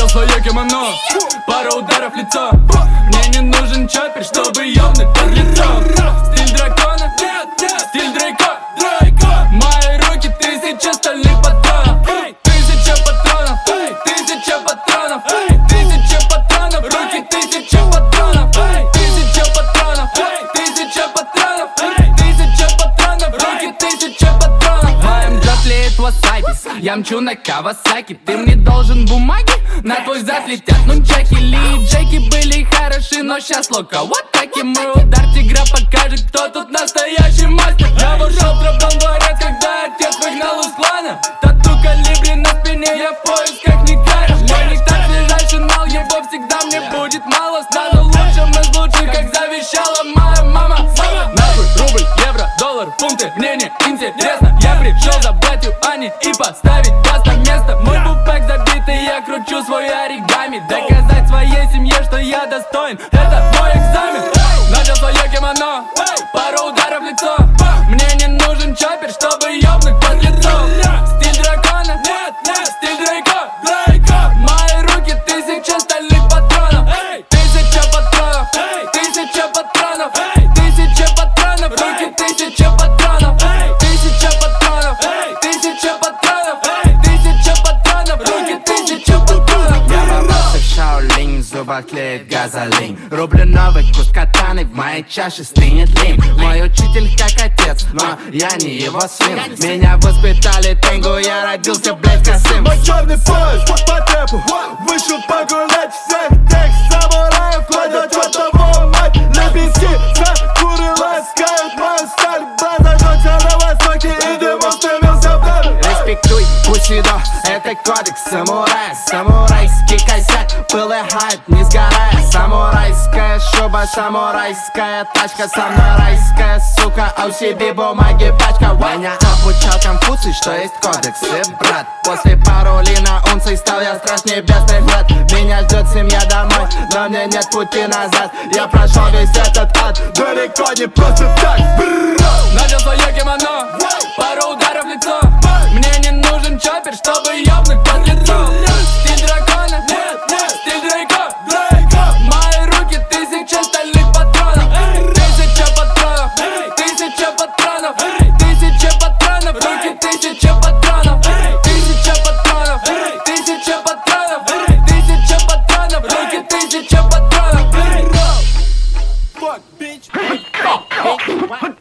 Надел свое кимоно, пара ударов в лицо. Мне не нужен чоппер, чтобы ёбнуть под лицо. Стиль дракона, стиль Дрейка. Мои руки тысяча стальных патронов. Тысяча патронов, тысяча патронов. Тысяча патронов, руки тысяча патронов. Тысяча патронов, тысяча патронов. Тысяча патронов, руки тысяча патронов. В моем джаз тлеет васаби, я мчу на Кавасаки. Ты мне должен бумаги, на твой зад летят нунчаки. Ли и Джеки были хороши, но щас лока. Вот таки мой удар тигра покажет, кто тут настоящий мастер. Я вошел в травном дворец, когда отец выгнал из клана. Тату калибри на спине, я в поисках не каришь. Мой нектар свежайший нал, его всегда мне будет мало. Стану лучшим из лучших, как завещала моя мама. Нахуй рубль, евро, доллар, фунты, мне не интересно. Я пришел за братью Ани и поставить вас на место. Мой бупек забитый, я кручу свой оригами. Доказать своей семье, что я достоин, это мой экзамен. Надел свое кимоно, пару ударов в лицо. Мне не нужен чоппер, чтобы ёбнуть под лицо. Стиль дракона, стиль Дрейка. Мои руки тысяча стальных патронов. Тысяча патронов, тысяча патронов. Тысяча патронов, руки тысяча патронов. Тысяча патронов, тысяча патронов. Тысяча патронов, руки тысяча патронов. Я ворвался в Шаолинь, в зубах тлеет газолин. Рублю новый куст катаны, в моей чаше стынет лим. Мой учитель как отец, но я не его сын. Меня воспитали тенгу, я родился, блядь, косым. Мой черный пояс по трепу, вышел погулять всех тех самураев. Кладет чертову мать, лепестки закуры ласкают мою сталь. База ночи на востоке, и дымом стремился вдаль. Респектуй Бусидо, это кодекс самурая. Самурайский косяк, был и хайп, не сгорая. Самурайская шуба, самурайская тачка. Самурайская сука, а у себе бумаги пачка. Ваня обучал Конфуций, что есть кодексы, брат. После пароли на унции стал я страж небесных врат. Меня ждет семья домой, но мне нет пути назад. Я прошел весь этот ад, далеко не просто так. Надел свое кимоно, пару ударов в лицо. Мне не нужен чоппер, чтобы ёбнуть под лицо. Стиль дракона, стиль Дрейка. Мои руки тысяча стальных патронов. Тысяча патронов, тысяча патронов. Тысяча патронов, руки тысяча патронов. Тысяча патронов, тысяча патронов. Тысяча патронов, руки тысяча патронов. Fuck, bitch.